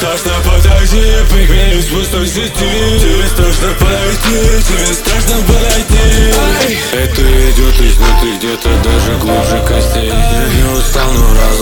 страшно подойти, прикрепись в пустой сети. Тебе страшно подойти, тебе страшно подойти. Это идет изнутри, где-то даже глубже костей. Я не устал, но рано